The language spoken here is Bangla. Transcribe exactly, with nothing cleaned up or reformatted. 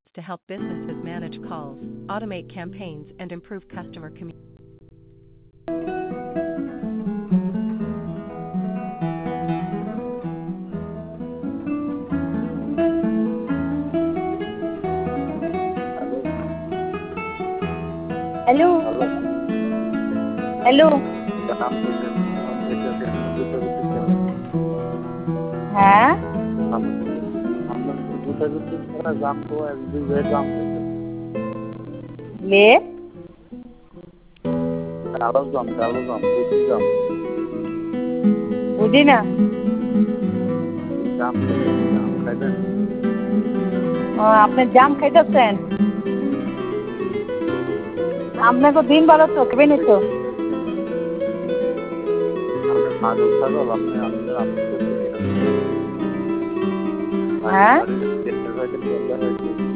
to help businesses manage calls, automate campaigns, and improve customer communication. Hello, hello, hello. Hello. দাম কইতে দাম কইতেছি আপনি জুতা বিক্রি করেন। হ্যাঁ, আপনি আপনি জুতা বিক্রি করার দাম তো এক দুই ভাই দাম কইতেছে। লে কালো জাম, কালো জাম, বুঝি জাম। বুঝি না। জাম কইতেছি, জাম খাইবেন? ও, আপনি জাম খাইতেছেন? আপনাকে দিন ভালো তো খাবেনি তো? আপনি পাগল ছাগল, আপনি আপনার আপনি করতেছি না। বাড়ি হ্যাঁ, বাড়িতে তেলটা খাইতে বললে হয়তো